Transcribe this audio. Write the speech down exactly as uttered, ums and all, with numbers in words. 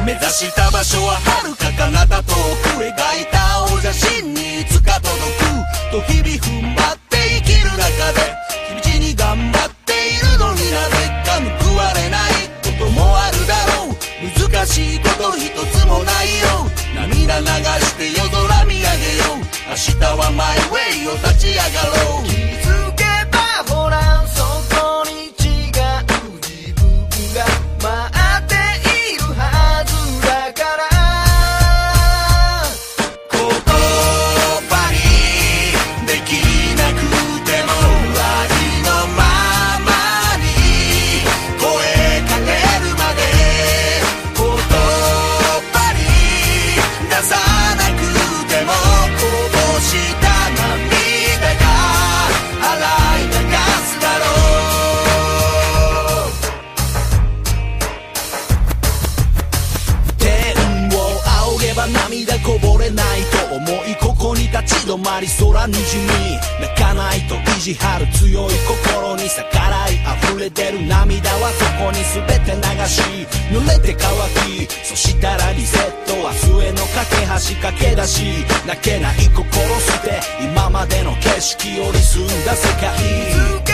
目指した場所は遥か彼方遠く、描いた青写真にいつか届くと日々踏ん張って生きる中で、地道に頑張っているのになぜか報われないこともあるだろう。難しいこと一つもないよ。涙流して夜空見上げよう。明日はマイウェイを立ち上がろう。 気づけばほらそこに違う自分が待っているはずだから、 言葉にできなくてもありのままに声かけるまで、言葉に出さなくてもこぼした涙が洗い流すだろう。天を仰げば涙こぼれないと思い、ここに立ち止まり空にじみ、泣かないと意地張る強い心に逆らい溢れ出る涙はそこに全て流し、濡れて乾き、そしたらリセット、明日への架け橋駆け出し、泣けない心捨て今までの景色より澄んだ世界。